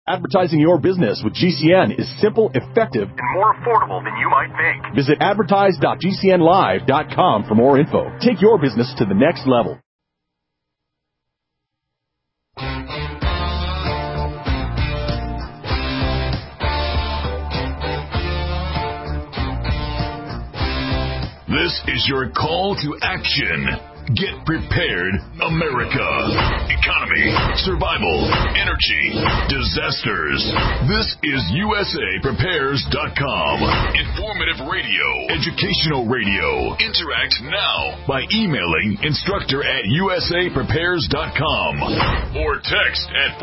Advertising your business with GCN is simple, effective, and more affordable than you might think. Visit advertise.gcnlive.com for more info. Take your business to the next level. This is your call to action. Get prepared, America. Economy, survival, energy, disasters. This is USAPrepares.com. Informative radio, educational radio. Interact now by emailing instructor@USAPrepares.com or text at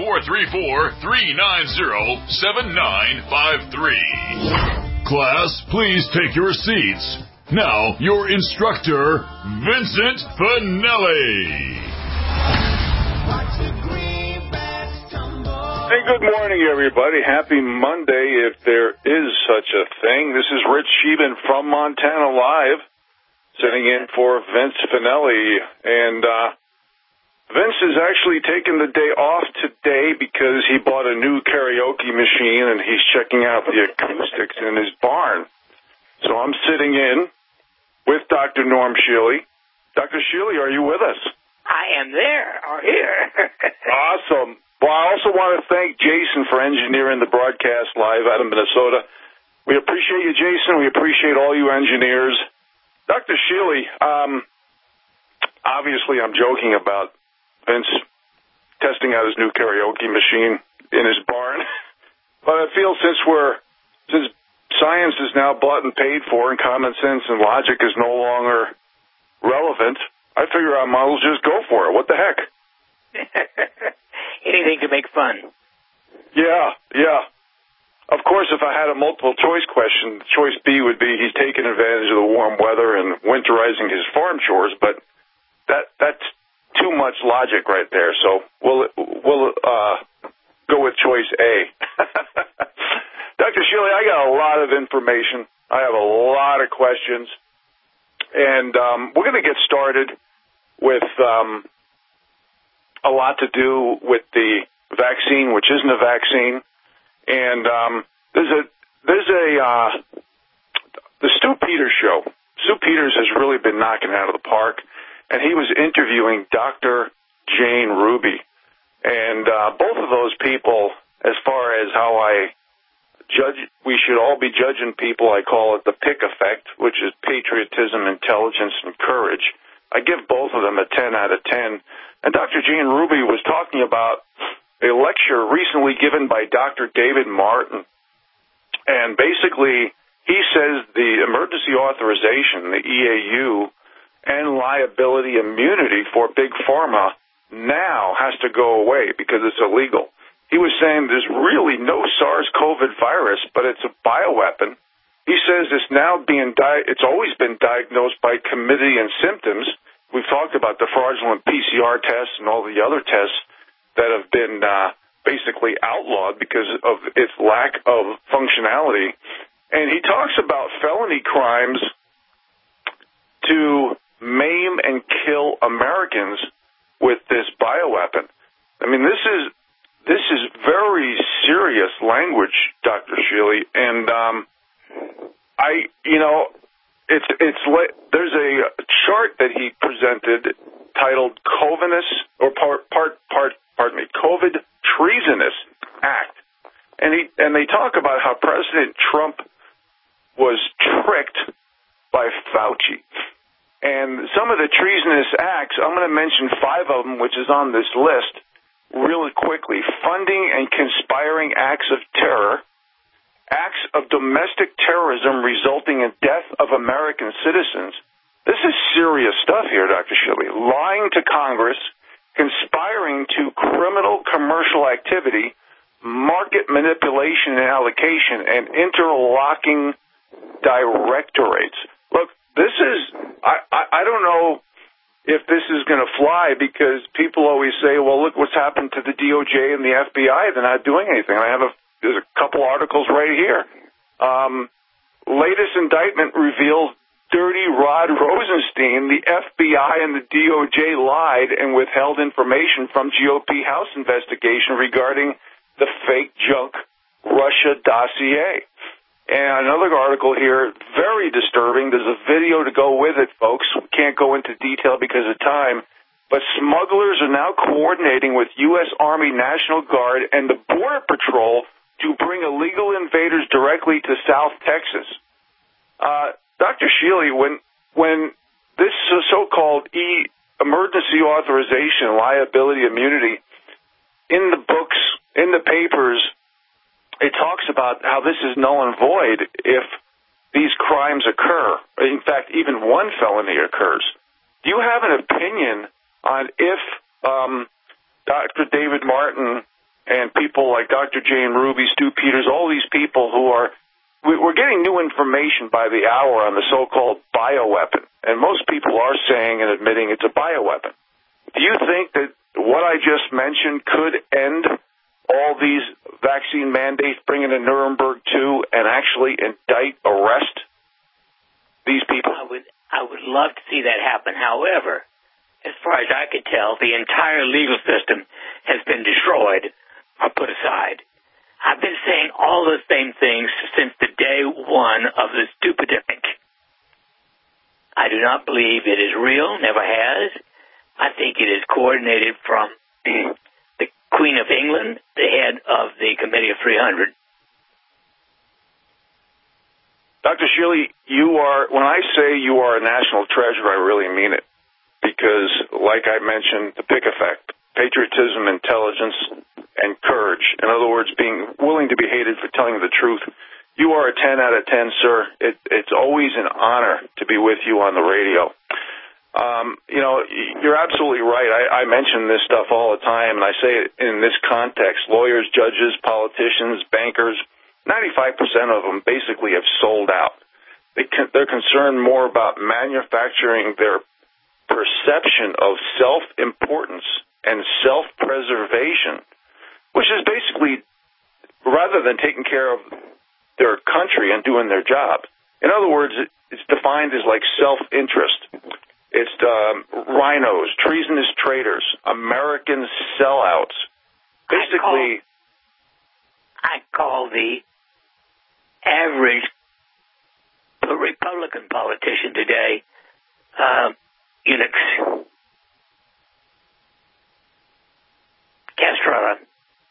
434-390-7953. Class, please take your seats. Now, your instructor, Vincent Finelli. Hey, good morning, everybody. Happy Monday, if there is such a thing. This is Rich Sheehan from Montana Live, sitting in for Vince Finelli. And Vince is actually taking the day off today because he bought a new karaoke machine, and he's checking out the acoustics in his barn. So I'm sitting in with Dr. Norm Shealy. Dr. Shealy, are you with us? I am there, or here. Awesome. Well, I also want to thank Jason for engineering the broadcast live out of Minnesota. We appreciate you, Jason. We appreciate all you engineers. Dr. Shealy, obviously I'm joking about Vince testing out his new karaoke machine in his barn. But I feel since science is now bought and paid for, and common sense and logic is no longer relevant, I figure I might as well just go for it. What the heck? Anything to make fun. Yeah. Of course, if I had a multiple choice question, choice B would be he's taking advantage of the warm weather and winterizing his farm chores, but that's too much logic right there. So we'll go with choice A. Dr. Shealy, I got a lot of information. I have a lot of questions. And we're going to get started with a lot to do with the vaccine, which isn't a vaccine. And the Stu Peters show. Stu Peters has really been knocking it out of the park. And he was interviewing Dr. Jane Ruby. And both of those people, as far as how I we should all be judging people. I call it the PIC effect, which is patriotism, intelligence, and courage. I give both of them a 10 out of 10. And Dr. Jane Ruby was talking about a lecture recently given by Dr. David Martin. And basically, he says the emergency authorization, the EAU, and liability immunity for Big Pharma now has to go away because it's illegal. He was saying there's really no SARS-CoV virus, but it's a bioweapon. He says it's now it's always been diagnosed by committee and symptoms. We've talked about the fraudulent PCR tests and all the other tests that have been basically outlawed because of its lack of functionality. And he talks about felony crimes to maim and kill Americans with this bioweapon. I mean, this is very serious language, Dr. Shealy, and there's a chart that he presented titled COVID Treasonous Act, and they talk about how President Trump was tricked by Fauci. And some of the treasonous acts, I'm going to mention 5 of them, which is on this list, really quickly. Funding and conspiring acts of terror, acts of domestic terrorism resulting in death of American citizens. This is serious stuff here, Dr. Shealy. Lying to Congress, conspiring to criminal commercial activity, market manipulation and allocation, and interlocking directorates. Look, this is, I don't know if this is going to fly, because people always say, well, look what's happened to the DOJ and the FBI. They're not doing anything. There's a couple articles right here. Latest indictment reveals Dirty Rod Rosenstein. The FBI and the DOJ lied and withheld information from GOP House investigation regarding the fake junk Russia dossier. And another article here, very disturbing. There's a video to go with it, folks. We can't go into detail because of time. But smugglers are now coordinating with U.S. Army National Guard and the Border Patrol to bring illegal invaders directly to South Texas. Dr. Shealy, when this so-called emergency authorization, liability immunity, in the books, in the papers, it talks about how this is null and void if these crimes occur. In fact, even one felony occurs. Do you have an opinion on if Dr. David Martin and people like Dr. Jane Ruby, Stu Peters, all these people who are, we're getting new information by the hour on the so-called bioweapon, and most people are saying and admitting it's a bioweapon. Do you think that what I just mentioned could end all these vaccine mandates, bring in a Nuremberg 2, and actually indict, arrest these people? I would love to see that happen. However, as far as I could tell, the entire legal system has been destroyed or put aside. I've been saying all the same things since the day one of this epidemic. I do not believe it is real, never has. I think it is coordinated from the Queen of England, the head of the Committee of 300. Dr. Shealy, when I say you are a national treasure, I really mean it. Because, like I mentioned, the PIC effect, patriotism, intelligence, and courage. In other words, being willing to be hated for telling the truth. You are a 10 out of 10, sir. It's always an honor to be with you on the radio. You're absolutely right. I mention this stuff all the time, and I say it in this context. Lawyers, judges, politicians, bankers, 95% of them basically have sold out. They're concerned more about manufacturing their perception of self-importance and self-preservation, which is basically, rather than taking care of their country and doing their job. In other words, it's defined as like self-interest. It's rhinos, treasonous traitors, American sellouts. Basically, I call the average Republican politician today eunuchs. Castrata.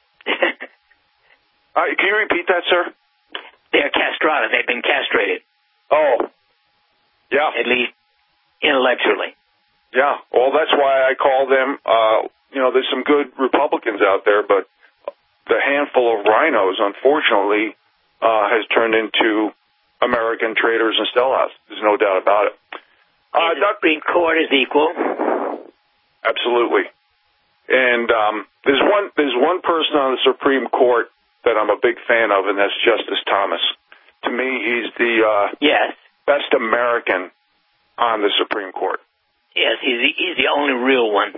Can you repeat that, sir? They're castrata. They've been castrated. Oh, yeah. At least intellectually. Yeah. Well, that's why I call them, there's some good Republicans out there, but the handful of rhinos, unfortunately, has turned into American traitors and sellouts. There's no doubt about it. The Supreme Court is equal. Absolutely. And there's one person on the Supreme Court that I'm a big fan of, and that's Justice Thomas. To me, he's the best American on the Supreme Court. Yes, he's the only real one.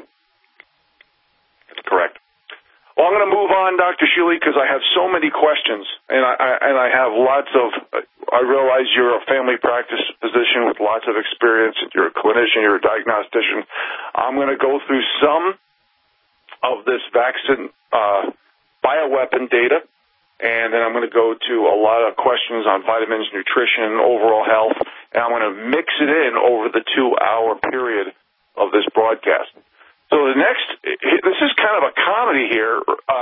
That's correct. Well, I'm going to move on, Dr. Shealy, because I have so many questions, and I have lots of. I realize you're a family practice physician with lots of experience. You're a clinician. You're a diagnostician. I'm going to go through some of this vaccine bioweapon data, and then I'm going to go to a lot of questions on vitamins, nutrition, overall health, and I'm going to mix it in over the 2-hour period of this broadcast. So this is kind of a comedy here.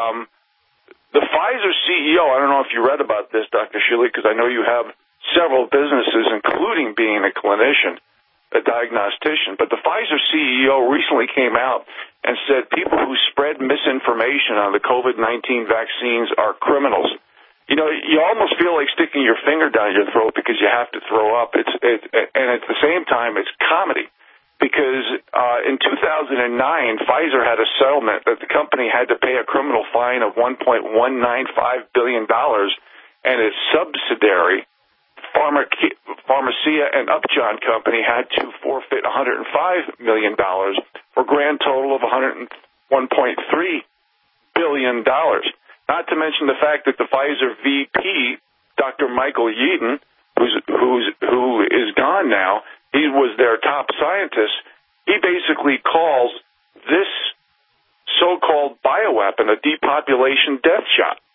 The Pfizer CEO, I don't know if you read about this, Dr. Shealy, because I know you have several businesses, including being a clinician, a diagnostician, but the Pfizer CEO recently came out and said people who spread misinformation on the COVID-19 vaccines are criminals. You know, you almost feel like sticking your finger down your throat because you have to throw up. And at the same time, it's comedy. Because in 2009, Pfizer had a settlement that the company had to pay a criminal fine of $1.195 billion, and its subsidiary, Pharmacia and Upjohn Company, had to forfeit $105 million for a grand total of $101.3 billion. Not to mention the fact that the Pfizer VP, Dr. Michael Yeadon, who is gone now, he was their top scientist. He basically calls this so-called bioweapon a depopulation death shot.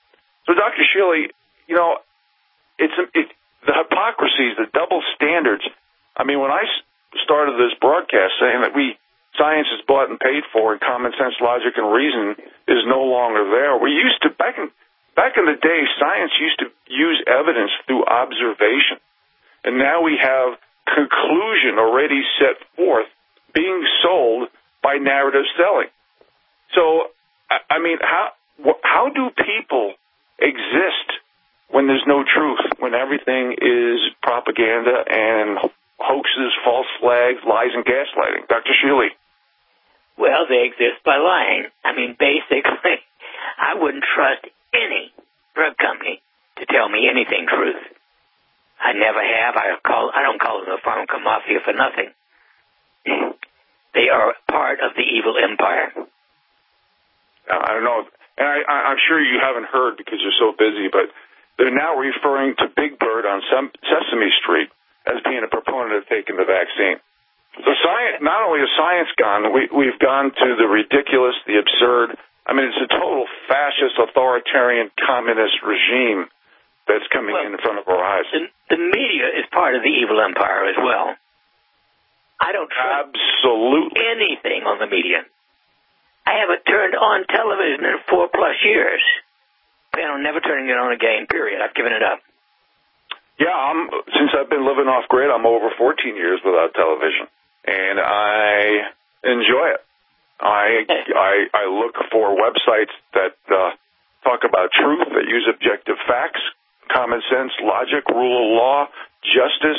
So, Dr. Shealy, it's the hypocrisies, the double standards. I mean, when I started this broadcast saying that science is bought and paid for, and common sense, logic, and reason is no longer there. We used to, back in the day, science used to use evidence through observation. And now we have conclusion already set forth being sold by narrative selling. So, I mean, how do people exist when there's no truth, when everything is propaganda and hoaxes, false flags, lies, and gaslighting? Dr. Shealy. Well, they exist by lying. I mean, basically, I wouldn't trust any drug company to tell me anything truth. I never have. I don't call them the pharmaca mafia for nothing. They are part of the evil empire. I don't know. And I'm sure you haven't heard because you're so busy, but they're now referring to Big Bird on Sesame Street as being a proponent of taking the vaccine. So science, not only has science gone, we've gone to the ridiculous, the absurd. I mean, it's a total fascist, authoritarian, communist regime that's coming in front of our eyes. The media is part of the evil empire as well. I don't trust anything on the media. I haven't turned on television in 4+ years. I plan on never turning it on again, period. I've given it up. Yeah, since I've been living off grid, I'm over 14 years without television, and I enjoy it. I look for websites that talk about truth, that use objective facts, common sense, logic, rule of law, justice,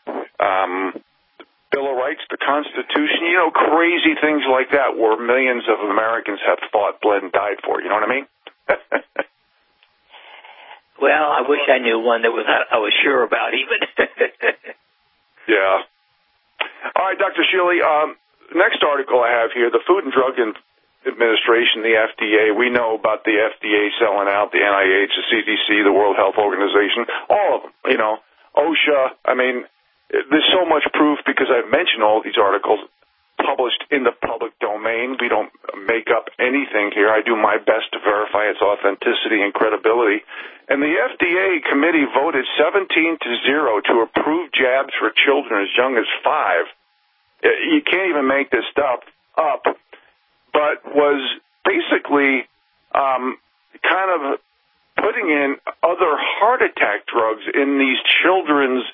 Bill of Rights, the Constitution, crazy things like that where millions of Americans have fought, bled, and died for. You know what I mean? Well, I wish I knew one that I was sure about even. Yeah. All right, Dr. Shealy, next article I have here, the Food and Drug Administration, the FDA. We know about the FDA selling out, the NIH, the CDC, the World Health Organization, all of them, OSHA. I mean, there's so much proof because I've mentioned all these articles published in the public domain. We don't make up anything here. I do my best to verify its authenticity and credibility. And the FDA committee voted 17-0 to approve jabs for children as young as 5. You can't even make this stuff up, but was basically kind of putting in other heart attack drugs in these children's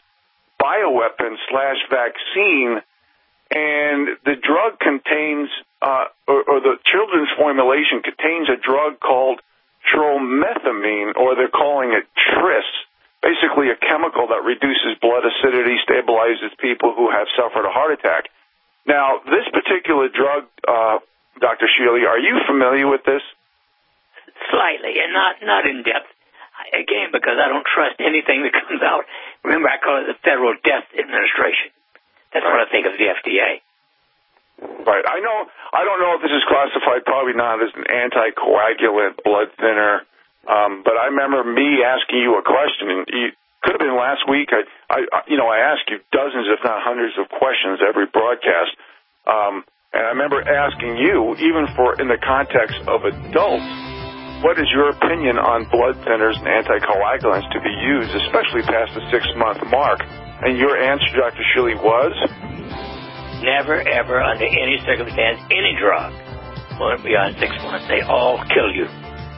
bioweapon/vaccine, and the drug contains, or the children's formulation contains a drug called tromethamine, or they're calling it TRIS, basically a chemical that reduces blood acidity, stabilizes people who have suffered a heart attack. Now, this particular drug, Dr. Shealy, are you familiar with this? Slightly, and not in depth. Again, because I don't trust anything that comes out. Remember, I call it the Federal Death Administration. That's what I think of the FDA. Right. I don't know if this is classified, probably not, as an anticoagulant, blood thinner. But I remember me asking you a question, and it could have been last week. I ask you dozens, if not hundreds, of questions every broadcast. And I remember asking you, even in the context of adults, what is your opinion on blood thinners and anticoagulants to be used, especially past the 6-month mark? And your answer, Dr. Shealy, was? Never, ever, under any circumstance, any drug will beyond 6 months. They all kill you.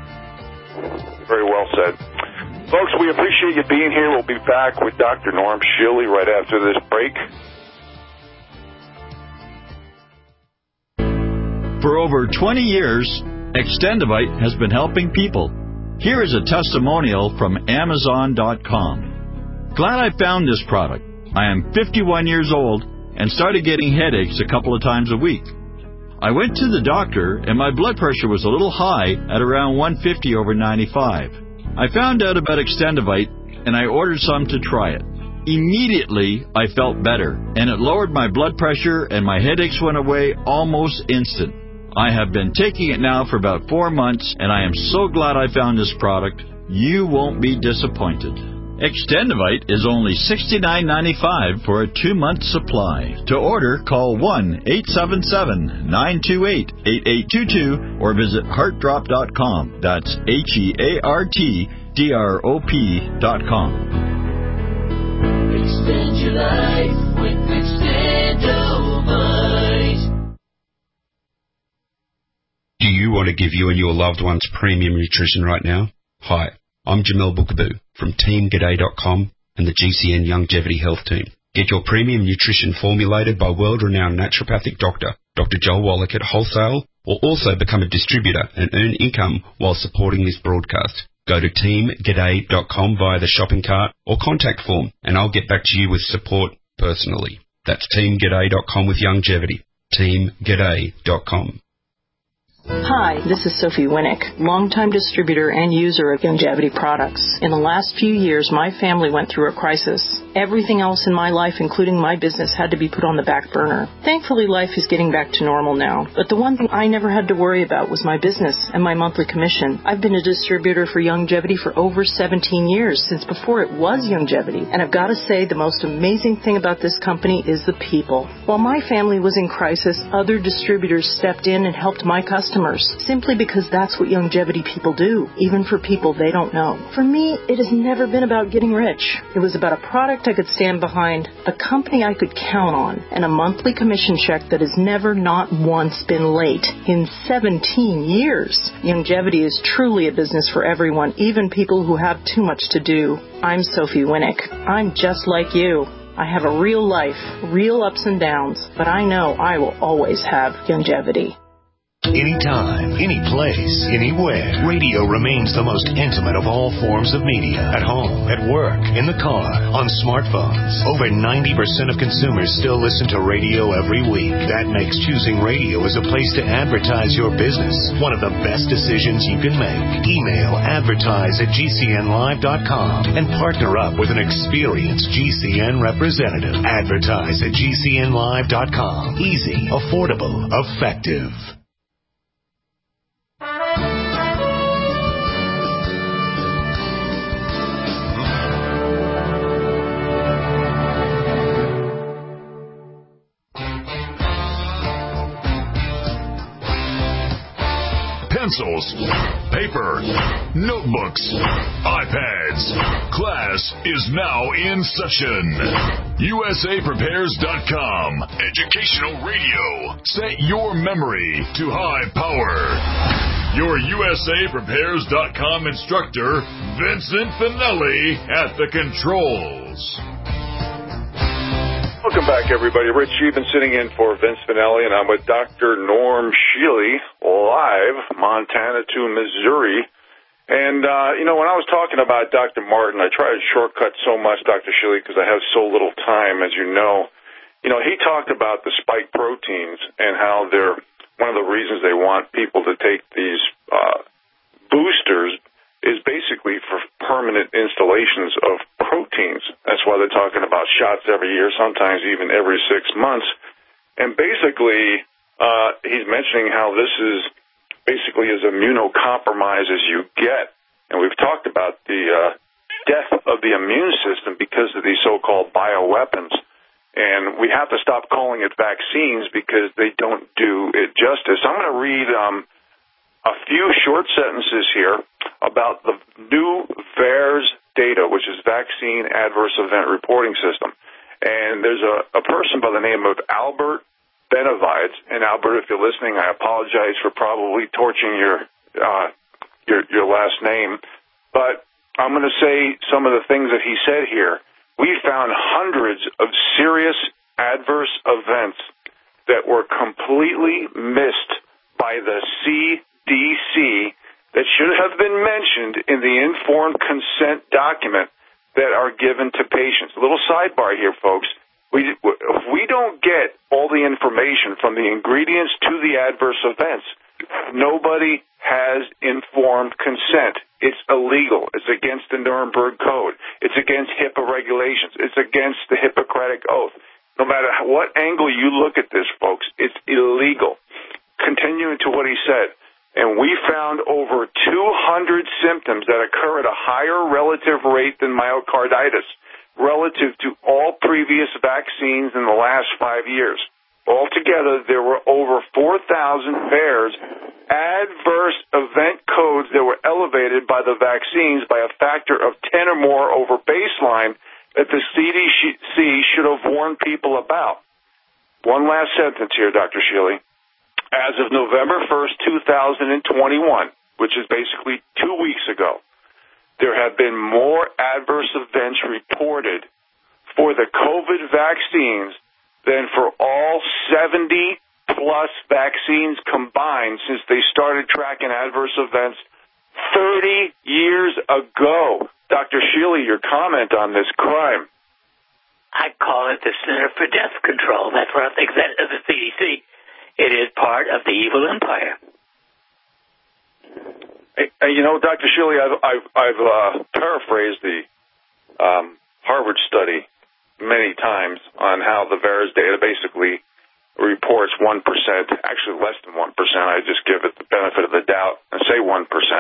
Very well said. Folks, we appreciate you being here. We'll be back with Dr. Norm Shealy right after this break. For over 20 years, Extendivite has been helping people. Here is a testimonial from Amazon.com. Glad I found this product. I am 51 years old and started getting headaches a couple of times a week. I went to the doctor and my blood pressure was a little high at around 150/95. I found out about Extendivite and I ordered some to try it. Immediately, I felt better and it lowered my blood pressure and my headaches went away almost instant. I have been taking it now for about 4 months, and I am so glad I found this product. You won't be disappointed. Extendivite is only $69.95 for a 2-month supply. To order, call 1-877-928-8822 or visit heartdrop.com. That's HEARTDROP.com. Extend your life with Extendovite. Do you want to give you and your loved ones premium nutrition right now? Hi, I'm Jamel Bookaboo from TeamGaday.com and the GCN Longevity Health Team. Get your premium nutrition formulated by world-renowned naturopathic doctor, Dr. Joel Wallach at wholesale, or also become a distributor and earn income while supporting this broadcast. Go to TeamGaday.com via the shopping cart or contact form, and I'll get back to you with support personally. That's TeamGaday.com with longevity. TeamGaday.com. Hi, this is Sophie Winnick, longtime distributor and user of longevity products. In the last few years, my family went through a crisis. Everything else in my life, including my business, had to be put on the back burner. Thankfully, life is getting back to normal now. But the one thing I never had to worry about was my business and my monthly commission. I've been a distributor for longevity for over 17 years, since before it was longevity. And I've got to say, the most amazing thing about this company is the people. While my family was in crisis, other distributors stepped in and helped my customers, simply because that's what longevity people do, even for people they don't know. For me, it has never been about getting rich. It was about a product I could stand behind, a company I could count on, and a monthly commission check that has never, not once, been late in 17 years. Longevity is truly a business for everyone, even people who have too much to do. I'm Sophie Winnick. I'm just like you. I have a real life, real ups and downs, but I know I will always have longevity. Anytime, any place, anywhere, radio remains the most intimate of all forms of media. At home, at work, in the car, on smartphones. Over 90% of consumers still listen to radio every week. That makes choosing radio as a place to advertise your business one of the best decisions you can make. Email advertise@gcnlive.com and partner up with an experienced GCN representative. Advertise@gcnlive.com. Easy, affordable, effective. Pencils, paper, notebooks, iPads. Class is now in session. USAPrepares.com. Educational radio. Set your memory to high power. Your USAPrepares.com instructor, Vincent Finelli, at the controls. Welcome back, everybody. Rich Sheehan sitting in for Vince Finelli, and I'm with Dr. Norm Shealy, live, Montana to Missouri. And, when I was talking about Dr. Martin, I try to shortcut so much, Dr. Shealy, because I have so little time, as you know. He talked about the spike proteins and how they're one of the reasons they want people to take these boosters is basically for permanent installations of proteins. That's why they're talking about shots every year, sometimes even every 6 months. And basically, he's mentioning how this is basically as immunocompromised as you get. And we've talked about the death of the immune system because of these so-called bioweapons. And we have to stop calling it vaccines because they don't do it justice. I'm going to read a few short sentences here about the new VAERS data, which is Vaccine Adverse Event Reporting System. And there's a person by the name of Albert Benavides. And Albert, if you're listening, I apologize for probably torching your last name. But I'm going to say some of the things that he said here. We found hundreds of serious adverse events that were completely missed by the CDC that should have been mentioned in the informed consent document that are given to patients. A little sidebar here, folks. If we don't get all the information from the ingredients to the adverse events, nobody has informed consent. It's illegal. It's against the Nuremberg Code. It's against HIPAA regulations. It's against the Hippocratic Oath. No matter what angle you look at this, folks, it's illegal. Continuing to what he said, and we found over 200 symptoms that occur at a higher relative rate than myocarditis relative to all previous vaccines in the last 5 years. Altogether, there were over 4,000 VAERS, adverse event codes that were elevated by the vaccines by a factor of 10 or more over baseline that the CDC should have warned people about. One last sentence here, Dr. Shealy. As of November 1st, 2021, which is basically 2 weeks ago, there have been more adverse events reported for the COVID vaccines than for all 70-plus vaccines combined since they started tracking adverse events 30 years ago. Dr. Shealy, your comment on this crime. I call it the Center for Death Control. That's what I think of the CDC. It is part of the evil empire. You know, Dr. Shealy, I've paraphrased the Harvard study many times on how the VAERS data basically reports 1%, actually less than 1%. I just give it the benefit of the doubt and say 1%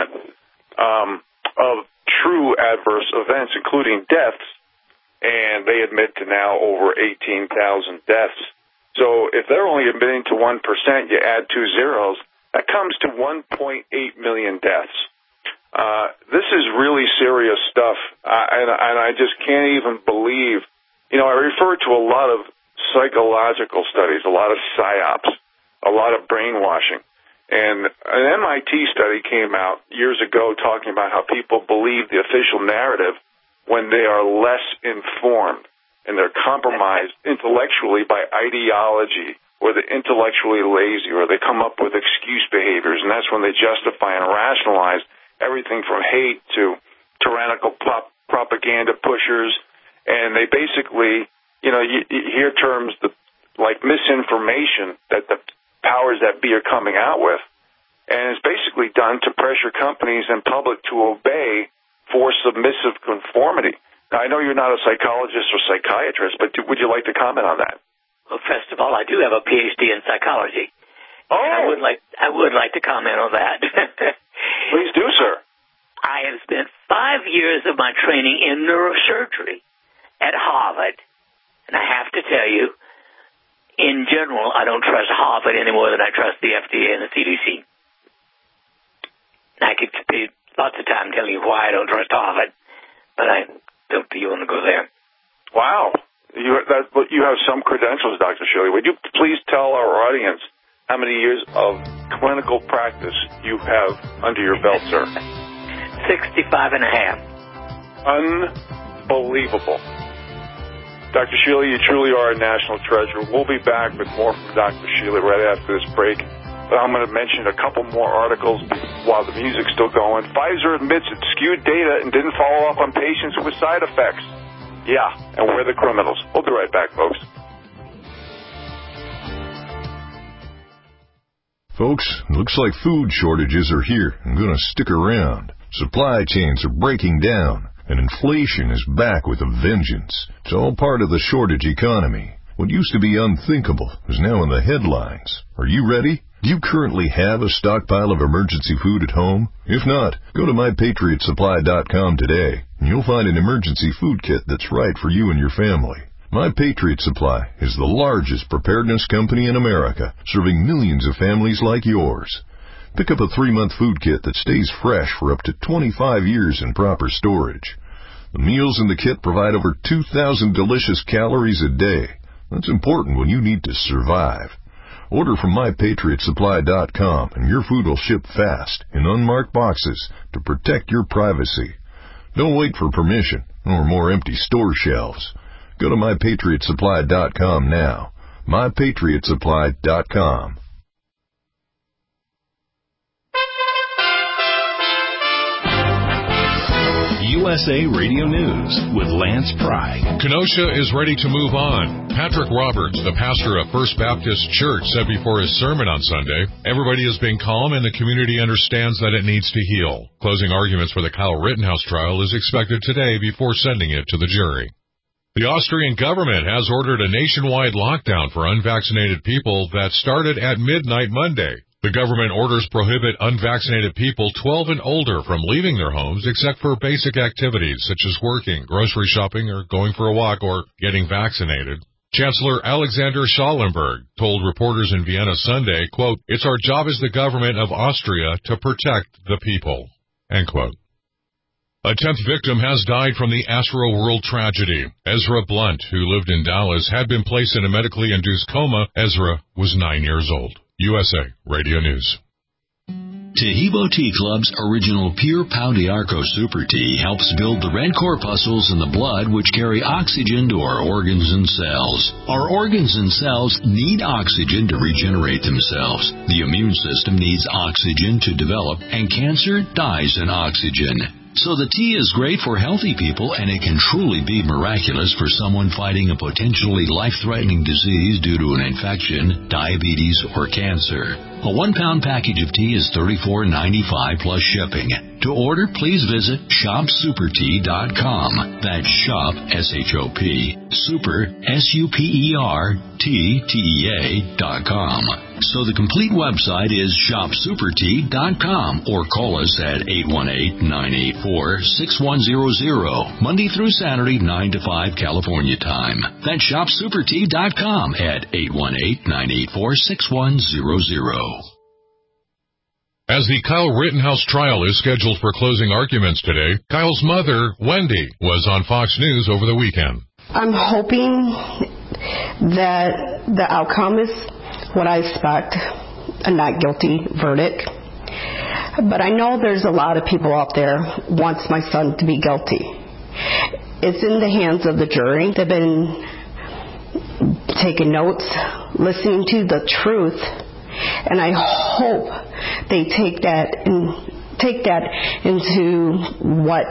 of true adverse events, including deaths, and they admit to now over 18,000 deaths. So if they're only admitting to 1%, you add 2 zeros, that comes to 1.8 million deaths. This is really serious stuff, and I just can't even believe. You know, I refer to a lot of psychological studies, a lot of psyops, a lot of brainwashing. And an MIT study came out years ago talking about how people believe the official narrative when they are less informed and they're compromised intellectually by ideology, or they're intellectually lazy, or they come up with excuse behaviors, and that's when they justify and rationalize everything from hate to tyrannical propaganda pushers. And they basically, you know, you hear terms like misinformation that the powers that be are coming out with. And it's basically done to pressure companies and public to obey for submissive conformity. Now, I know you're not a psychologist or psychiatrist, but would you like to comment on that? Well, first of all, I do have a PhD in psychology. Oh. I would like to comment on that. Please do, sir. I have spent 5 years of my training in neurosurgery at Harvard, and I have to tell you, in general, I don't trust Harvard any more than I trust the FDA and the CDC. And I could spend lots of time telling you why I don't trust Harvard, but I don't think you want to go there. Wow. You have some credentials, Dr. Shealy. Would you please tell our audience how many years of clinical practice you have under your belt, sir? 65 and a half. Unbelievable. Dr. Shealy, you truly are a national treasure. We'll be back with more from Dr. Shealy right after this break. But I'm going to mention a couple more articles while the music's still going. Pfizer admits it skewed data and didn't follow up on patients with side effects. Yeah, and we're the criminals. We'll be right back, folks. Folks, looks like food shortages are here and going to stick around. Supply chains are breaking down, and inflation is back with a vengeance. It's all part of the shortage economy. What used to be unthinkable is now in the headlines. Are you ready? Do you currently have a stockpile of emergency food at home? If not, go to MyPatriotSupply.com today, and you'll find an emergency food kit that's right for you and your family. My Patriot Supply is the largest preparedness company in America, serving millions of families like yours. Pick up a 3-month food kit that stays fresh for up to 25 years in proper storage. The meals in the kit provide over 2,000 delicious calories a day. That's important when you need to survive. Order from MyPatriotSupply.com and your food will ship fast in unmarked boxes to protect your privacy. Don't wait for permission or more empty store shelves. Go to MyPatriotSupply.com now. MyPatriotSupply.com. USA Radio News with Lance Pry. Kenosha is ready to move on. Patrick Roberts, the pastor of First Baptist Church, said before his sermon on Sunday, everybody is being calm and the community understands that it needs to heal. Closing arguments for the Kyle Rittenhouse trial is expected today before sending it to the jury. The Austrian government has ordered a nationwide lockdown for unvaccinated people that started at midnight Monday. The government orders prohibit unvaccinated people 12 and older from leaving their homes except for basic activities such as working, grocery shopping, or going for a walk or getting vaccinated. Chancellor Alexander Schallenberg told reporters in Vienna Sunday, quote, "It's our job as the government of Austria to protect the people," end quote. A 10th victim has died from the Astroworld tragedy. Ezra Blunt, who lived in Dallas, had been placed in a medically induced coma. Ezra was 9 years old. USA Radio News. Tehibo Tea Club's original Pure Pau d'Arco Super Tea helps build the red corpuscles in the blood which carry oxygen to our organs and cells. Our organs and cells need oxygen to regenerate themselves. The immune system needs oxygen to develop, and cancer dies in oxygen. So the tea is great for healthy people, and it can truly be miraculous for someone fighting a potentially life-threatening disease due to an infection, diabetes, or cancer. A 1-pound package of tea is $34.95 plus shipping. To order, please visit shopsupertea.com. That's shop, S-H-O-P, super, SUPERTEA.com. So the complete website is shopsupertea.com, or call us at 818-984-6100, Monday through Saturday, 9 to 5 California time. That's shopsupertea.com at 818-984-6100. As the Kyle Rittenhouse trial is scheduled for closing arguments today, Kyle's mother, Wendy, was on Fox News over the weekend. I'm hoping that the outcome is what I expect, a not guilty verdict. But I know there's a lot of people out there who wants my son to be guilty. It's in the hands of the jury. They've been taking notes, listening to the truth, and I hope they take that into what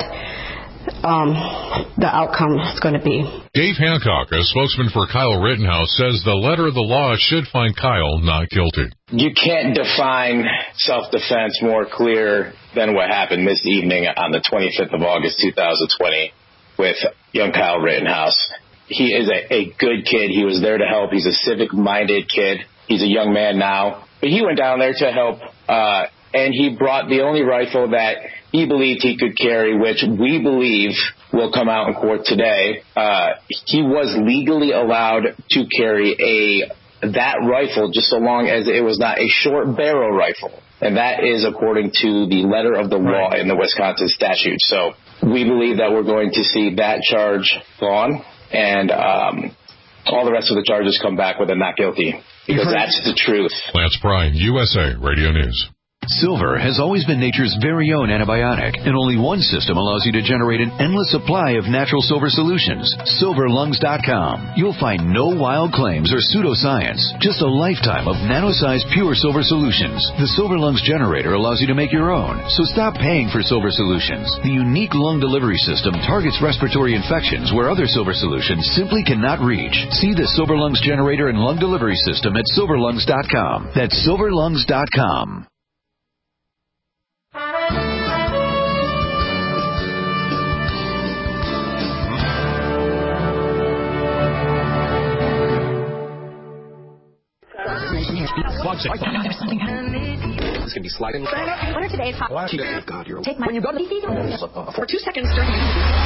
the outcome is going to be. Dave Hancock, a spokesman for Kyle Rittenhouse, says the letter of the law should find Kyle not guilty. You can't define self-defense more clear than what happened this evening on the 25th of August, 2020, with young Kyle Rittenhouse. He is a good kid. He was there to help. He's a civic-minded kid. He's a young man now. But he went down there to help, and he brought the only rifle that he believed he could carry, which we believe will come out in court today. He was legally allowed to carry that rifle just so long as it was not a short barrel rifle. And that is according to the letter of the law in the Wisconsin statute. So we believe that we're going to see that charge gone, and all the rest of the charges come back with a not guilty, because that's the truth. Lance Bryan, USA Radio News. Silver has always been nature's very own antibiotic, and only one system allows you to generate an endless supply of natural silver solutions. SilverLungs.com. You'll find no wild claims or pseudoscience, just a lifetime of nano-sized pure silver solutions. The Silver Lungs generator allows you to make your own, so stop paying for silver solutions. The unique lung delivery system targets respiratory infections where other silver solutions simply cannot reach. See the Silver Lungs generator and lung delivery system at SilverLungs.com. That's SilverLungs.com. It's going to be sliding. What are today's hot? God, you're take my when you go to the for 2 seconds during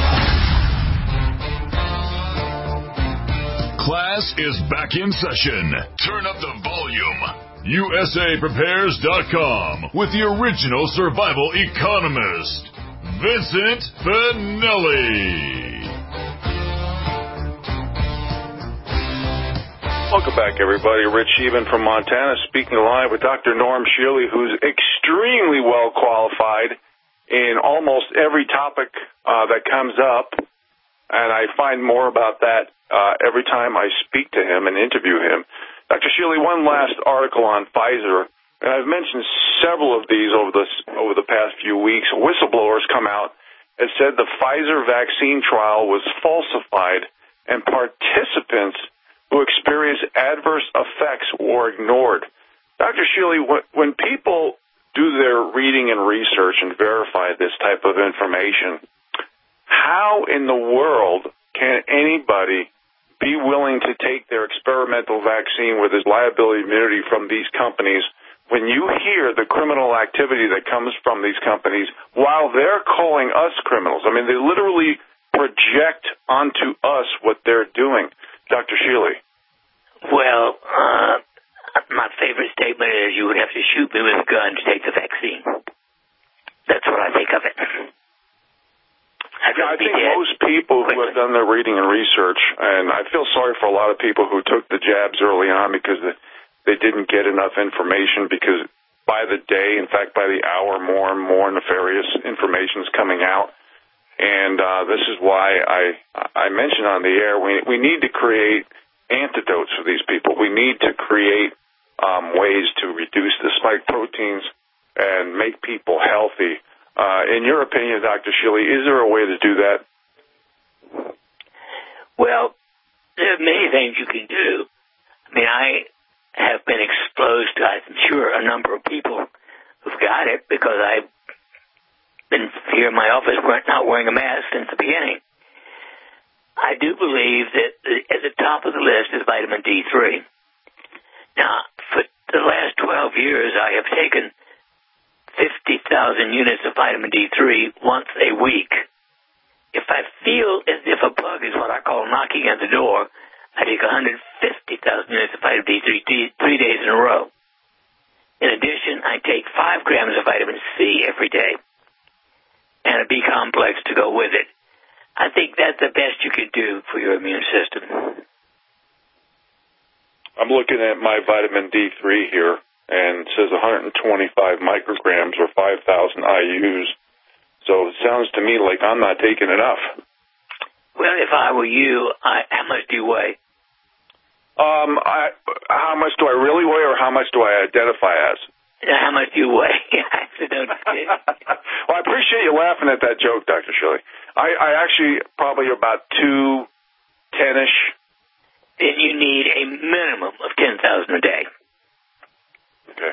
Class is back in session. Turn up the volume. USAPrepares.com with the original survival economist, Vincent Finelli. Welcome back, everybody. Rich Even from Montana, speaking live with Dr. Norm Shealy, who's extremely well qualified in almost every topic that comes up, and I find more about that every time I speak to him and interview him. Dr. Shealy, one last article on Pfizer, and I've mentioned several of these over the past few weeks. Whistleblowers come out and said the Pfizer vaccine trial was falsified, and participants who experienced adverse effects were ignored. Dr. Shealy, when people do their reading and research and verify this type of information, how in the world can anybody be willing to take their experimental vaccine with its liability immunity from these companies when you hear the criminal activity that comes from these companies while they're calling us criminals? I mean, they literally project onto us what they're doing. Dr. Shealy. Well, my favorite statement is you would have to shoot me with a gun to take the vaccine. That's what I think of it. I think most people who have done their reading and research, and I feel sorry for a lot of people who took the jabs early on because they didn't get enough information, because by the day, in fact, by the hour, more and more nefarious information is coming out. And this is why I mentioned on the air, we need to create antidotes for these people. We need to create ways to reduce the spike proteins and make people healthy. In your opinion, Dr. Schille, is there a way to do that? Well, there are many things you can do. I mean, I have been exposed to, I'm sure, a number of people who've got it because I've been here in my office not wearing a mask since the beginning. I do believe that at the top of the list is vitamin D3. Now, for the last 12 years, I have taken 50,000 units of vitamin D3 once a week. If I feel as if a bug is what I call knocking at the door, I take 150,000 units of vitamin D3 3 days in a row. In addition, I take 5 grams of vitamin C every day and a B complex to go with it. I think that's the best you can do for your immune system. I'm looking at my vitamin D3 here, and it says 125 micrograms or 5,000 IUs. So it sounds to me like I'm not taking enough. Well, if I were you, how much do you weigh? How much do I really weigh, or how much do I identify as? How much do you weigh? Well, I appreciate you laughing at that joke, Dr. Schille. I actually probably about 210-ish. Then you need a minimum of 10,000 a day. Okay.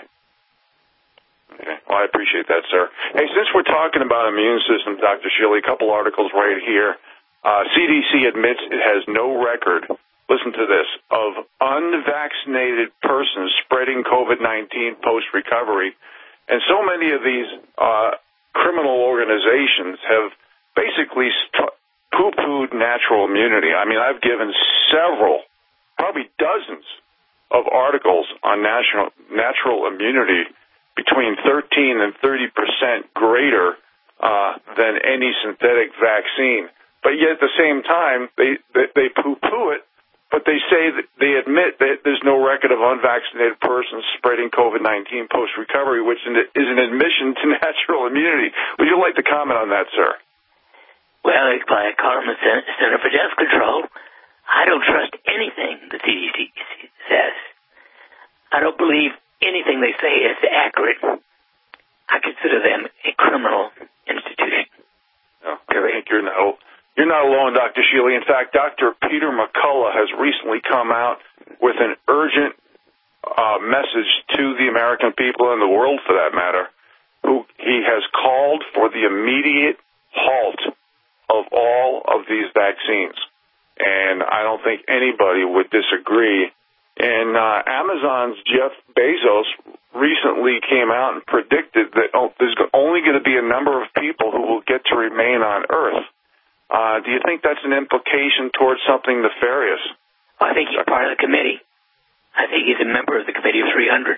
Well, I appreciate that, sir. Hey, since we're talking about immune system, Dr. Schille, a couple articles right here. CDC admits it has no record, listen to this, of unvaccinated persons spreading COVID-19 post-recovery. And so many of these criminal organizations have basically poo-pooed natural immunity. I mean, I've given several, probably dozens of articles on natural immunity between 13 and 30% greater than any synthetic vaccine. But yet at the same time, they poo-poo it, but they say that they admit that there's no record of unvaccinated persons spreading COVID-19 post-recovery, which is an admission to natural immunity. Would you like to comment on that, sir? Well, I call them the Center for Disease Control. I don't trust anything the CDC says. I don't believe anything they say is accurate. I consider them a criminal institution. No, I think you're not alone, Dr. Schille. In fact, Dr. Peter McCullough has recently come out with an urgent message to the American people and the world, for that matter, who he has called for the immediate halt of all of these vaccines. And I don't think anybody would disagree. And Amazon's Jeff Bezos recently came out and predicted that there's only going to be a number of people who will get to remain on Earth. Do you think that's an implication towards something nefarious? I think he's part of the committee. I think he's a member of the Committee of 300.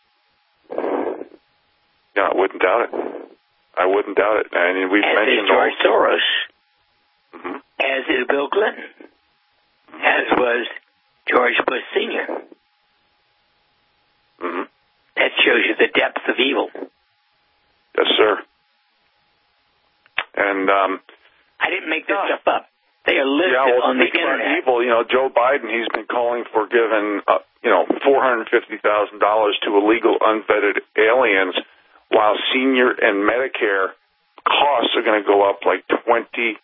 Yeah, I wouldn't doubt it. I wouldn't doubt it. I mean, we've mentioned George Soros. Mm-hmm. As is Bill Clinton. As was George Bush Sr. Mm-hmm. That shows you the depth of evil. Yes, sir. And I didn't make this stuff up. They are listed on the internet. Evil, Joe Biden, he's been calling for giving, $450,000 to illegal unvetted aliens, while senior and Medicare costs are going to go up like 20%.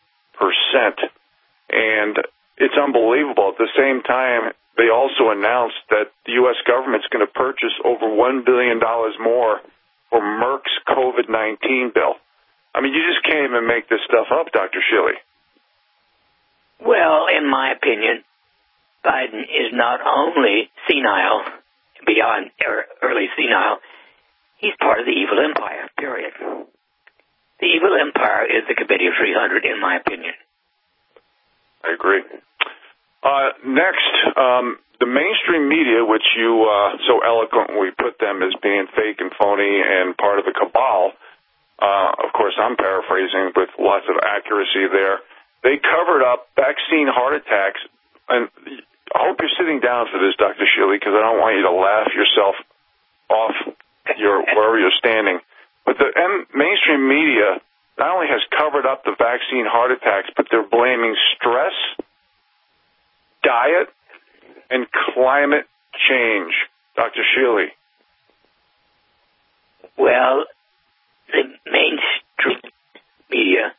And it's unbelievable. At the same time, they also announced that the U.S. government's going to purchase over $1 billion more for Merck's COVID-19 bill. I mean, you just can't even make this stuff up, Dr. Schille. Well, in my opinion, Biden is not only senile, beyond early senile, he's part of the evil empire, period. The evil empire is the Committee of 300, in my opinion. I agree. Next, the mainstream media, which you so eloquently put them as being fake and phony and part of the cabal, of course I'm paraphrasing with lots of accuracy there, they covered up vaccine heart attacks. And I hope you're sitting down for this, Dr. Shealy, because I don't want you to laugh yourself off wherever you're standing. But the mainstream media not only has covered up the vaccine heart attacks, but they're blaming stress, diet, and climate change. Dr. Shealy. Well, the mainstream media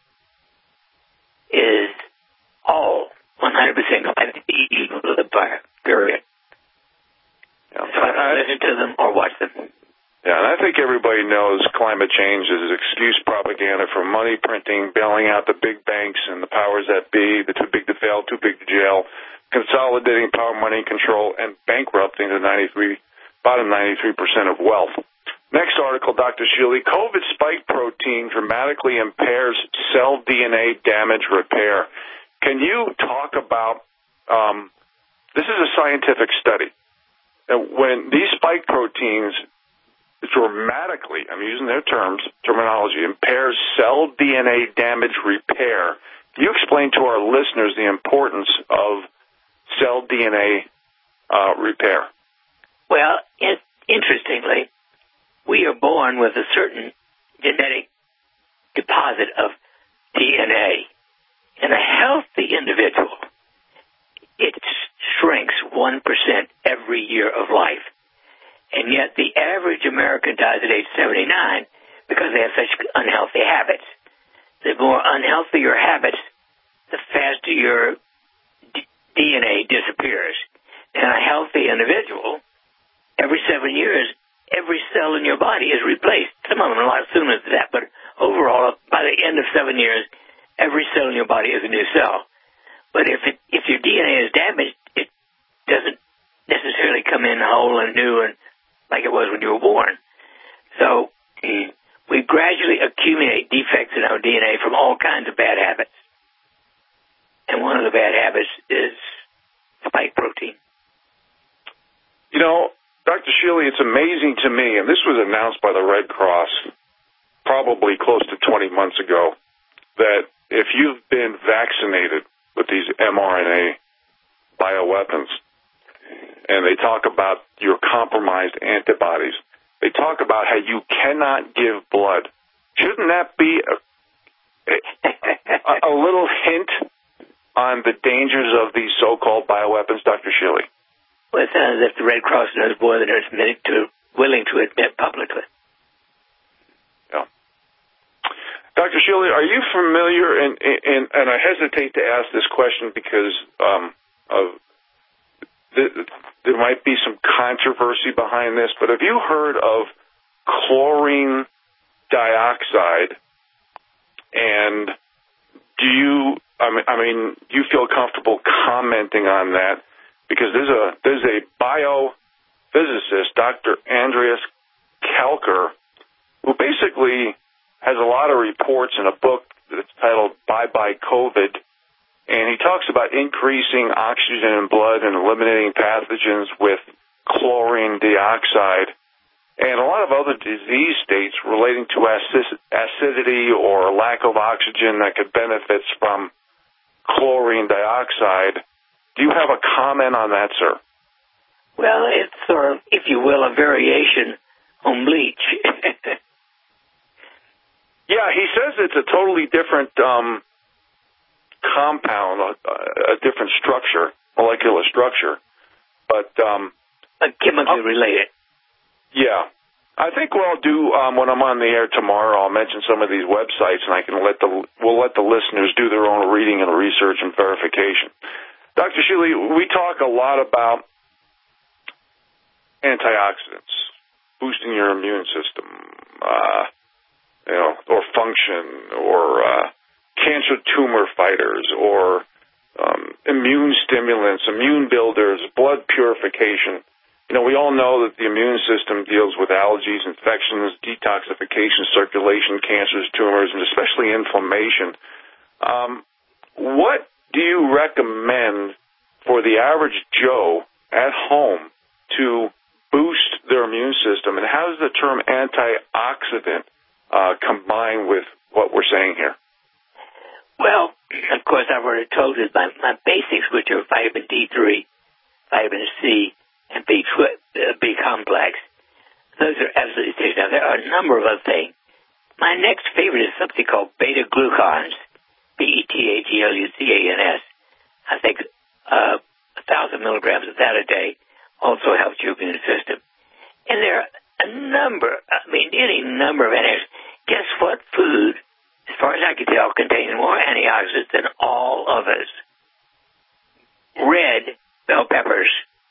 is all 100% evil of the empire, period. Yeah. So I don't listen to them or watch them. Yeah, and I think everybody knows climate change is excuse propaganda for money printing, bailing out the big banks and the powers that be, the too big to fail, too big to jail, consolidating power, money, control, and bankrupting the bottom 93% of wealth. Next article, Dr. Shealy, COVID spike protein dramatically impairs cell DNA damage repair. Can you talk about, this is a scientific study. When these spike proteins dramatically, I'm using their terminology, impairs cell DNA damage repair, can you explain to our listeners the importance of cell DNA repair? Well, interestingly, we are born with a certain genetic deposit of DNA. In a healthy individual, it shrinks 1% every year of life. And yet the average American dies at age 79 because they have such unhealthy habits. The more unhealthy your habits, the faster your DNA disappears. In a healthy individual, every 7 years, every cell in your body is replaced. Some of them a lot sooner than that, but overall, by the end of 7 years, every cell in your body is a new cell. But if your DNA is damaged, it doesn't necessarily come in whole and new and like it was when you were born. So we gradually accumulate defects in our DNA from all kinds of bad habits. And one of the bad habits is spike protein. You know, Dr. Shealy, it's amazing to me, and this was announced by the Red Cross probably close to 20 months ago, that if you've been vaccinated with these mRNA bioweapons, and they talk about your compromised antibodies, they talk about how you cannot give blood. Shouldn't that be a little hint on the dangers of these so-called bioweapons, Dr. Shealy? Well, it sounds as if the Red Cross knows more than they're willing to admit publicly. Yeah. Dr. Shealy, are you familiar, and I hesitate to ask this question because there might be some controversy behind this, but have you heard of chlorine dioxide? And do you feel comfortable commenting on that? Because there's a biophysicist, Dr. Andreas Kalker, who basically has a lot of reports in a book that's titled Bye-Bye COVID, and he talks about increasing oxygen in blood and eliminating pathogens with chlorine dioxide and a lot of other disease states relating to acidity or lack of oxygen that could benefit from chlorine dioxide. Do you have a comment on that, sir? Well, it's sort of, if you will, a variation on bleach. Yeah, he says it's a totally different compound, a different structure, molecular structure, but chemically related. Yeah, I think what I'll do when I'm on the air tomorrow, I'll mention some of these websites, and we'll let the listeners do their own reading and research and verification. Dr. Shealy, we talk a lot about antioxidants, boosting your immune system, or function, or cancer tumor fighters, or immune stimulants, immune builders, blood purification. You know, we all know that the immune system deals with allergies, infections, detoxification, circulation, cancers, tumors, and especially inflammation. What do you recommend for the average Joe at home to boost their immune system, and how does the term antioxidant combine with what we're saying here? Well, of course, I've already told you my basics, which are vitamin D3, vitamin C, and B complex. Those are absolutely essential. Now, there are a number of other things. My next favorite is something called beta-glucans, BETAGLUCANS. I think 1,000 milligrams of that a day also helps your immune system. And there are any number of antioxidants. Guess what food, as far as I can tell, contains more antioxidants than all others? Red bell peppers.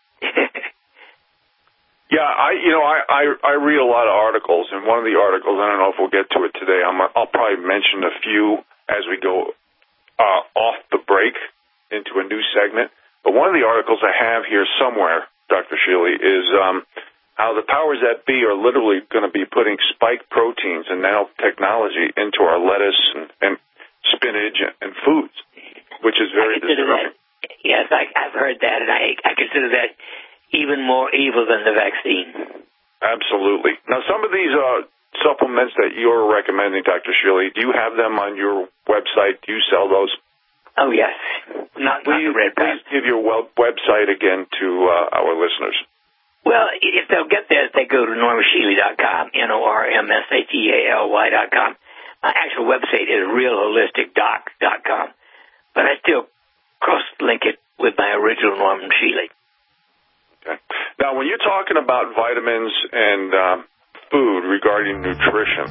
Yeah, I read a lot of articles, and one of the articles, I don't know if we'll get to it today, I'll probably mention a few as we go off the break into a new segment. But one of the articles I have here somewhere, Dr. Shealy, is how the powers that be are literally going to be putting spike proteins and nanotechnology into our lettuce and spinach and foods, which is very disturbing. Yes, I've heard that, and I consider that even more evil than the vaccine. Absolutely. Now, some of these supplements that you're recommending, Dr. Shealy, do you have them on your website? Do you sell those? Oh, yes. Not the Red Pass. Please give your website again to our listeners. Well, if they'll get there, they go to normshealy.com, NORMSHEALY.com. My actual website is realholisticdoc.com, but I still cross-link it with my original Norman Shealy. Okay. Now, when you're talking about vitamins and food regarding nutrition,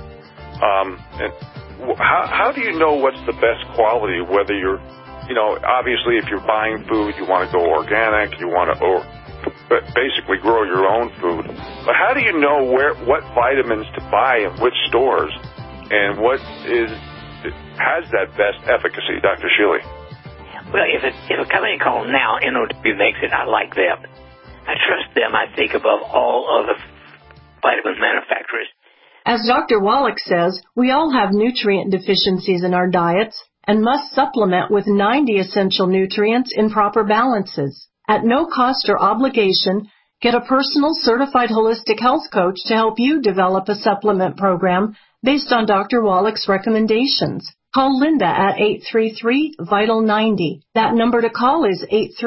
how do you know what's the best quality? Whether you're, obviously if you're buying food, you want to go organic, you want to basically grow your own food. But how do you know what vitamins to buy in which stores, and what has that best efficacy, Dr. Shealy? Well, if a company called Now NOW makes it, I like them. I trust them, I think, above all other vitamin manufacturers. As Dr. Wallach says, we all have nutrient deficiencies in our diets and must supplement with 90 essential nutrients in proper balances. At no cost or obligation, get a personal certified holistic health coach to help you develop a supplement program based on Dr. Wallach's recommendations. Call Linda at 833-VITAL-90. That number to call is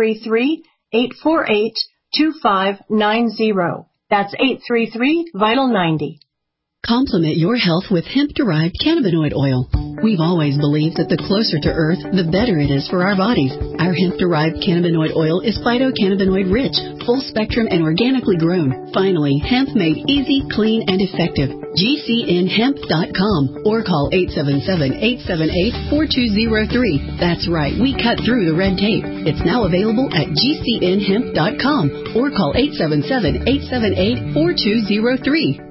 833-848-2590. That's 833-VITAL-90. Complement your health with hemp-derived cannabinoid oil. We've always believed that the closer to Earth, the better it is for our bodies. Our hemp-derived cannabinoid oil is phytocannabinoid-rich, full-spectrum, and organically grown. Finally, hemp made easy, clean, and effective. GCNhemp.com or call 877-878-4203. That's right, we cut through the red tape. It's now available at GCNhemp.com or call 877-878-4203.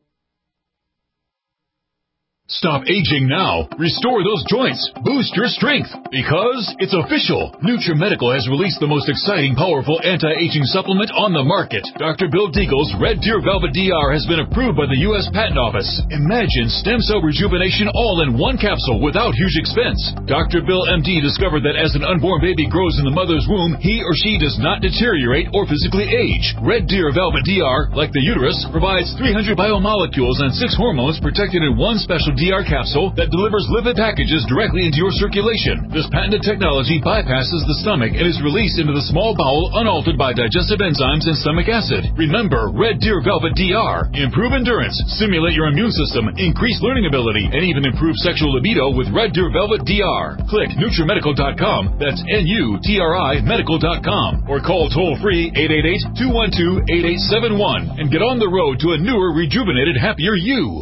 Stop aging now. Restore those joints. Boost your strength. Because it's official. NutriMedical has released the most exciting, powerful anti-aging supplement on the market. Dr. Bill Deagle's Red Deer Velvet DR has been approved by the U.S. Patent Office. Imagine stem cell rejuvenation all in one capsule without huge expense. Dr. Bill MD discovered that as an unborn baby grows in the mother's womb, he or she does not deteriorate or physically age. Red Deer Velvet DR, like the uterus, provides 300 biomolecules and 6 hormones protected in one special DR capsule that delivers lipid packages directly into your circulation. This patented technology bypasses the stomach and is released into the small bowel unaltered by digestive enzymes and stomach acid. Remember, Red Deer Velvet DR. Improve endurance, stimulate your immune system, increase learning ability, and even improve sexual libido with Red Deer Velvet DR. Click NutriMedical.com, that's NUTRI Medical.com, or call toll-free 888-212-8871 and get on the road to a newer, rejuvenated, happier you.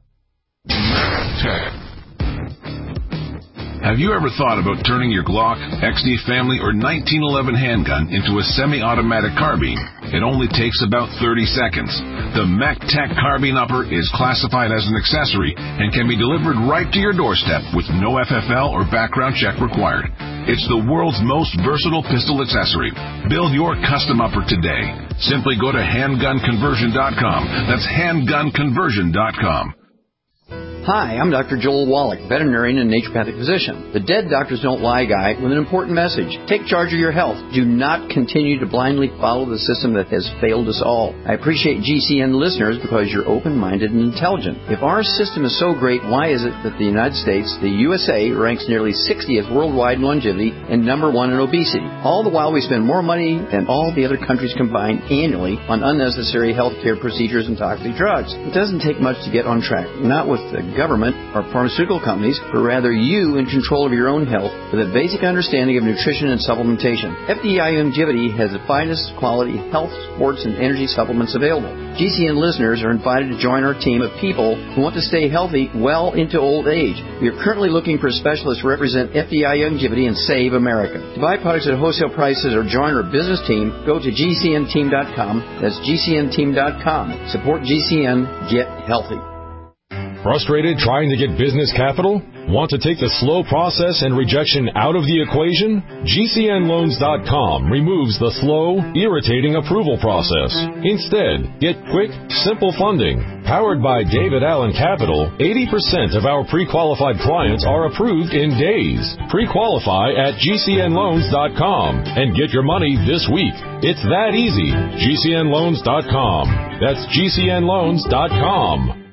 Have you ever thought about turning your Glock, XD Family, or 1911 handgun into a semi-automatic carbine? It only takes about 30 seconds. The MacTac Carbine Upper is classified as an accessory and can be delivered right to your doorstep with no FFL or background check required. It's the world's most versatile pistol accessory. Build your custom upper today. Simply go to handgunconversion.com. That's handgunconversion.com. Hi, I'm Dr. Joel Wallach, veterinarian and naturopathic physician. The Dead Doctors Don't Lie guy with an important message. Take charge of your health. Do not continue to blindly follow the system that has failed us all. I appreciate GCN listeners because you're open-minded and intelligent. If our system is so great, why is it that the United States, the USA, ranks nearly 60th worldwide in longevity and number 1 in obesity? All the while we spend more money than all the other countries combined annually on unnecessary healthcare procedures and toxic drugs. It doesn't take much to get on track. Not with the government or pharmaceutical companies, but rather you in control of your own health with a basic understanding of nutrition and supplementation. FDI Longevity has the finest quality health, sports, and energy supplements available. GCN listeners are invited to join our team of people who want to stay healthy well into old age. We are currently looking for specialists to represent FDI Longevity and Save America. To buy products at wholesale prices or join our business team, go to GCNteam.com. That's GCNteam.com. Support GCN. Get healthy. Frustrated trying to get business capital? Want to take the slow process and rejection out of the equation? GCNloans.com removes the slow, irritating approval process. Instead, get quick, simple funding. Powered by David Allen Capital, 80% of our pre-qualified clients are approved in days. Pre-qualify at GCNloans.com and get your money this week. It's that easy. GCNloans.com. That's GCNloans.com.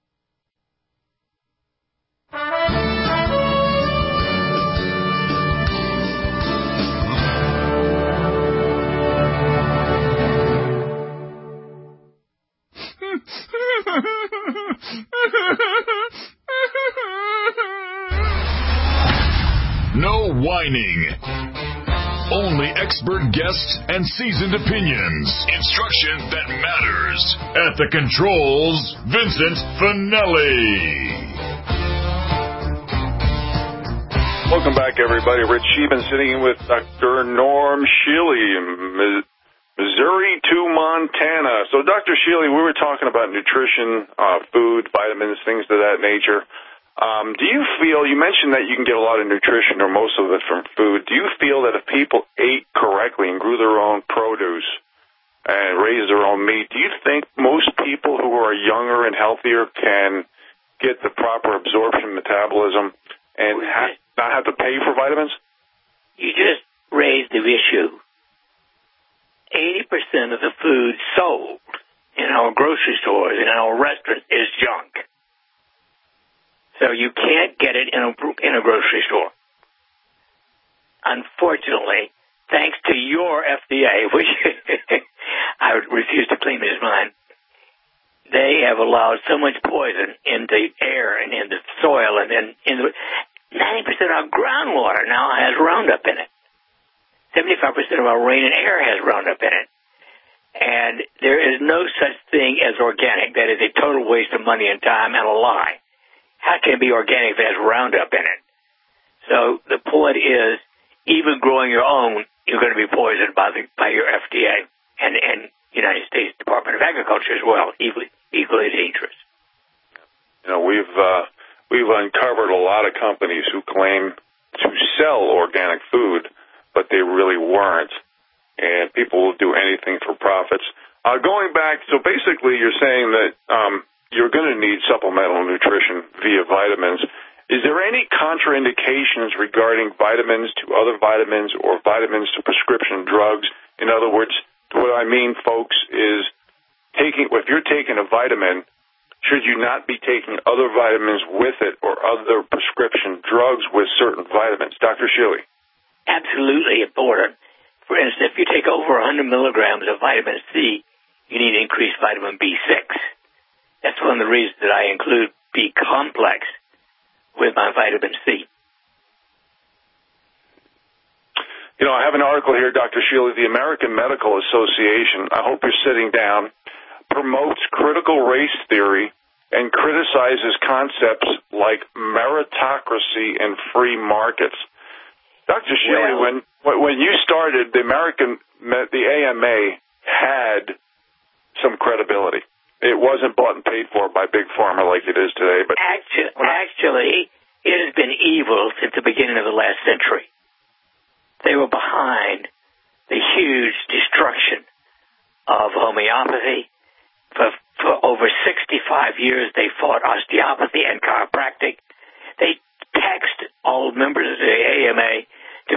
No whining. Only expert guests and seasoned opinions. Instruction that matters. At the controls, Vincent Finelli. Welcome back, everybody. Rich Sheehan sitting in with Dr. Norm Shealy, Missouri to Montana. So, Dr. Shealy, we were talking about nutrition, food, vitamins, things of that nature. Do you feel, you mentioned that you can get a lot of nutrition or most of it from food. Do you feel that if people ate correctly and grew their own produce and raised their own meat, do you think most people who are younger and healthier can get the proper absorption metabolism and not have to pay for vitamins? You just raised the issue. 80% of the food sold in our grocery stores and in our restaurants is junk. So you can't get it in a grocery store. Unfortunately, thanks to your FDA, which I refuse to claim as mine, they have allowed so much poison in the air and in the soil, and then 90% of our groundwater now has Roundup in it. 75% of our rain and air has Roundup in it. And there is no such thing as organic. That is a total waste of money and time and a lie. How can it be organic if it has Roundup in it? So the point is, even growing your own, you're going to be poisoned by your FDA and United States Department of Agriculture as well, equally dangerous. You know, we've uncovered a lot of companies who claim to sell organic food, but they really weren't. And people will do anything for profits. Going back, so basically you're saying that you're going to need supplemental nutrition via vitamins. Is there any contraindications regarding vitamins to other vitamins or vitamins to prescription drugs? In other words, what I mean, folks, is if you're taking a vitamin, should you not be taking other vitamins with it or other prescription drugs with certain vitamins? Dr. Shealy. Absolutely important. For instance, if you take over 100 milligrams of vitamin C, you need increased vitamin B6. That's one of the reasons that I include B-complex with my vitamin C. You know, I have an article here, Dr. Shealy. The American Medical Association, I hope you're sitting down, promotes critical race theory and criticizes concepts like meritocracy and free markets. Dr. Shealy, when you started, the AMA had some credibility. It wasn't bought and paid for by Big Pharma like it is today. But actually, it has been evil since the beginning of the last century. They were behind the huge destruction of homeopathy for over 65 years, they fought osteopathy and chiropractic. They taxed all members of the AMA to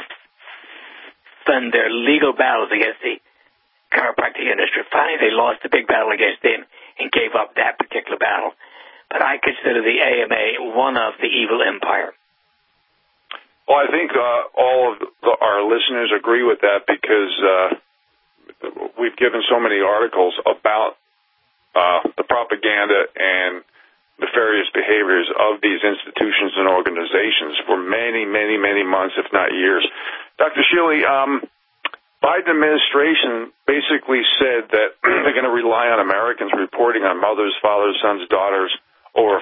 fund their legal battles against the chiropractic industry. Finally, they lost the big battle against them and gave up that particular battle. But I consider the AMA one of the evil empire. Well, I think all of our listeners agree with that because we've given so many articles about the propaganda and nefarious behaviors of these institutions and organizations for many, many, many months, if not years. Dr. Shealy, Biden administration basically said that they're going to rely on Americans reporting on mothers, fathers, sons, daughters over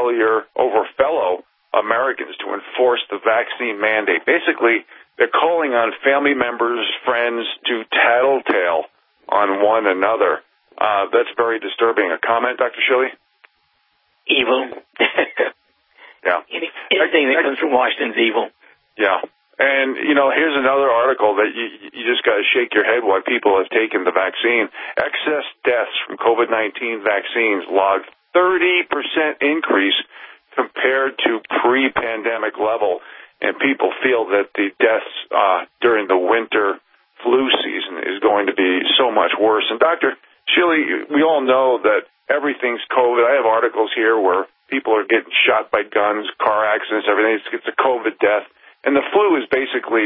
fellow Americans to enforce the vaccine mandate. Basically, they're calling on family members, friends to tattletale on one another. That's very disturbing. A comment, Dr. Shealy? Evil. Yeah. Anything that comes from Washington's evil. Yeah. And, here's another article that you just got to shake your head why people have taken the vaccine. Excess deaths from COVID-19 vaccines logged 30% increase compared to pre-pandemic level. And people feel that the deaths during the winter flu season is going to be so much worse. And Dr. Shealy, we all know that everything's COVID. I have articles here where people are getting shot by guns, car accidents, everything. It's a COVID death. And the flu is basically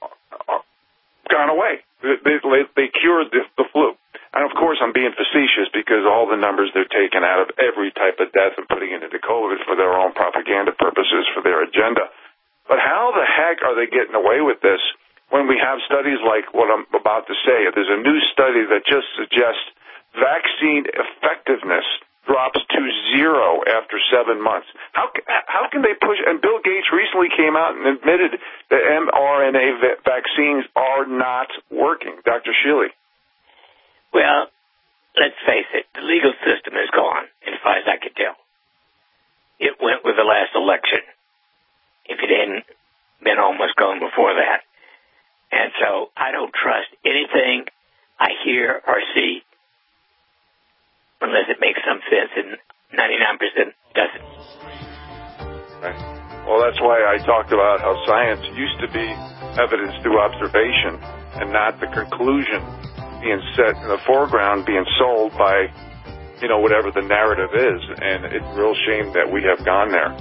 gone away. They cured the flu. And, of course, I'm being facetious because all the numbers they're taking out of every type of death and putting it into COVID for their own propaganda purposes, for their agenda. But how the heck are they getting away with this when we have studies like what I'm about to say? There's a new study that just suggests vaccine effectiveness drops to 0 after 7 months. How can they push? And Bill Gates recently came out and admitted that mRNA vaccines are not working. Dr. Shealy. Well, let's face it, the legal system is gone, as far as I can tell. It went with the last election, if it hadn't been almost gone before that. And so I don't trust anything I hear or see unless it makes some sense, and 99% doesn't. Right. Well, that's why I talked about how science used to be evidence through observation and not the conclusion being set in the foreground, being sold by, whatever the narrative is. And it's a real shame that we have gone there.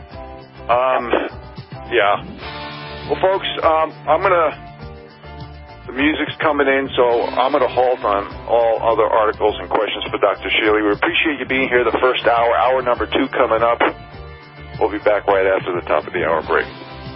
Yeah. Well, folks, the music's coming in, so I'm going to halt on all other articles and questions for Dr. Shealy. We appreciate you being here the first hour. Hour number 2 coming up. We'll be back right after the top of the hour break.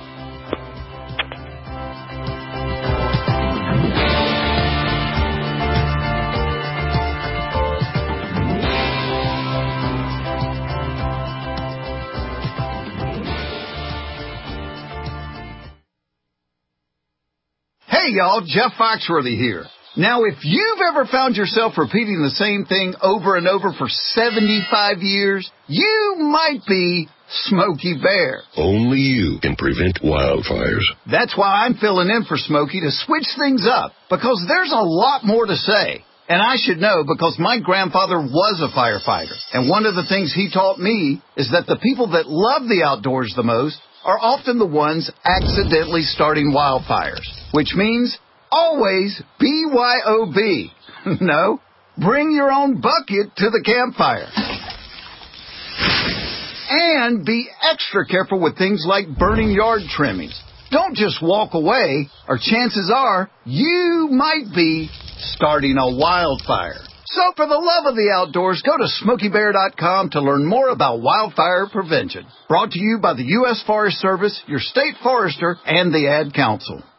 Hey y'all, Jeff Foxworthy here. Now, if you've ever found yourself repeating the same thing over and over for 75 years, you might be Smokey Bear. Only you can prevent wildfires. That's why I'm filling in for Smokey to switch things up, because there's a lot more to say. And I should know because my grandfather was a firefighter. And one of the things he taught me is that the people that love the outdoors the most are often the ones accidentally starting wildfires, which means always BYOB. No, bring your own bucket to the campfire. And be extra careful with things like burning yard trimmings. Don't just walk away, or chances are you might be starting a wildfire. So for the love of the outdoors, go to SmokeyBear.com to learn more about wildfire prevention. Brought to you by the U.S. Forest Service, your state forester, and the Ad Council.